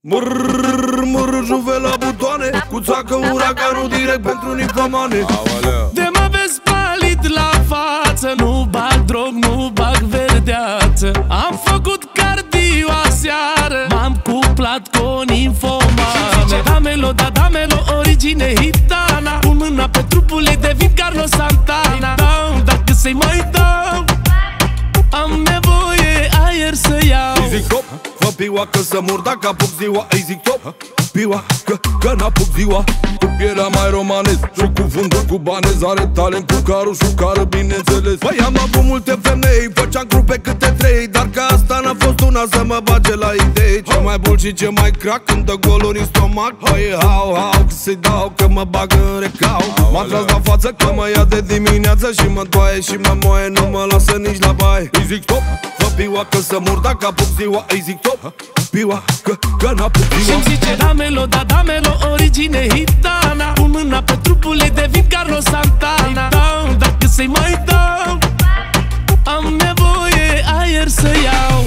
Murr, juve la butoane, cu țacă uraganul direct pentru nicomane. De mă vezi palid la față, nu bag drog, nu bag verdeață. Am făcut cardio aseară, m-am cuplat cu o ninfomană. Damelo, da damelo, origine hitana. Pun mâna pe trupul ei, devin Carlos Santana. Dau, dacă să-i mai dau, am nevoie aer să iau. Îi zic top, fă piua că să mor dacă apuc ziua. Îi zic top, piua că n-apuc ziua. Cu pielea mai romanez și cu fundul cubanez. Are talent cu carul și cară, bineînțeles. Băi, am avut multe femei, făceam grupe câte 3, dar că asta n-a fost una să mă bage la idei. Ce mai bun și ce mai crack, când dă goluri în stomac. Băi, hau, că să-i dau, că mă bagă în recau. M-a tras la față că mă ia de dimineață și mă doaie și mă moaie, nu mă lasă nici la baie. Îi zic top, fă piua că să mor dacă apuc ziua. Îi zic top, piua că n-apuc ziua. Și-mi zice damelo, da damelo, origine hitana. Pun mâna pe trupul ei, devin Carlos Santana. Dau, dacă să-i mai dau, am nevoie aer să iau.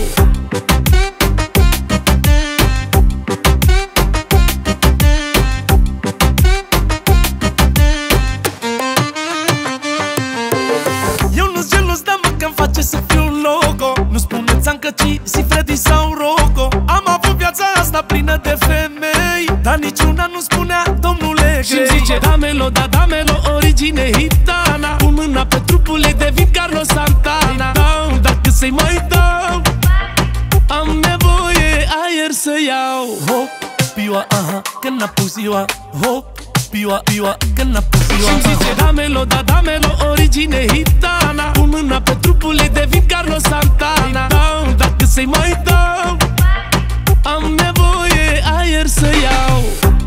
Eu nu-s gelos, dar mă că-mi face să fiu un logo. Nu spuneți Anca, ci si Freddy sau Rocco. Am avut viața asta plină de femei, dar niciuna nu spunea domnule Grey. Și-mi zice damelo, da damelo, origine hitana. Pun mâna pe trupul ei, devin Carlos Santana. Dau, dacă să-i mai dau, am nevoie aer să iau. Hop, piua, aha, că n-apuc ziua. Hop, piua, că n-apuc ziua. Și-mi zice damelo, da damelo, origine hitana. Pun mâna pe trupul ei, devin Carlos Santana. Dau, dacă să-i mai dau, am nevoie aer să iau.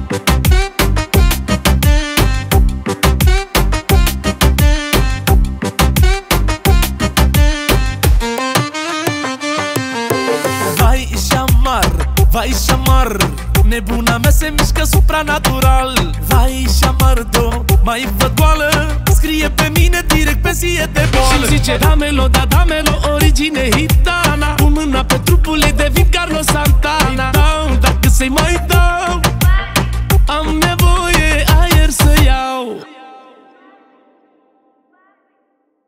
Vai șamar, nebuna mea se mișcă supranatural. Vai șamar, mai văd goală, scrie pe mine direct pe zie de boală. Și-mi zice damelo, da damelo, origine hitana. Pun mâna pe trupul ei, devin Carlos Santana.